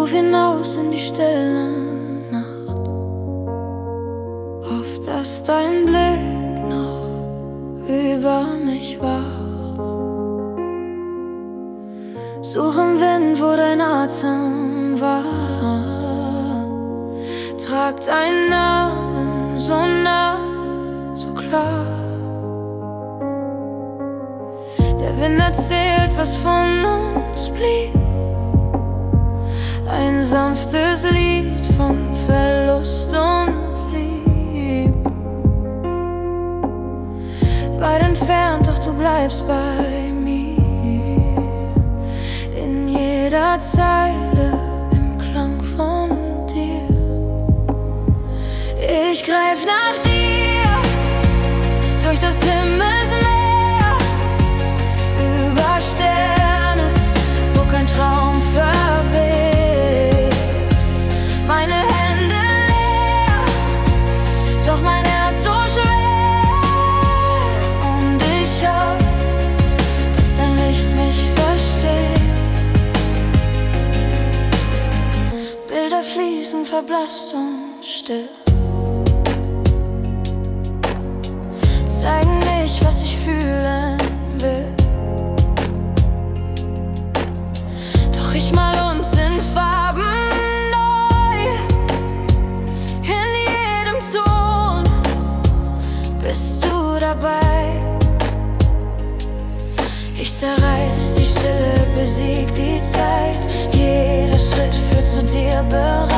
ruf hinaus in die stille Nacht, hoff, dass dein Blick noch über mich wacht. Such im Wind, wo dein Atem war, trag deinen Namen so nah, so klar. Der Wind erzählt, was von uns blieb, ein sanftes Lied von Verlust und Lieb. Weit entfernt, doch du bleibst bei mir, in jeder Zeile, im Klang von dir. Ich greif nach dir, durch das Himmelsmeer, über Sterne, wo kein Traum verweht. Meine Hände leer, doch mein Herz so schwer. Und ich hoff, dass dein Licht mich versteht. Bilder fließen verblasst und still, zeigen nicht, was ich fühlen will. Doch ich mal uns in Farben neu, in jedem Ton bist du dabei. Ich zerreiß die Stille, besieg die Zeit, jeder Schritt führt zu dir bereit.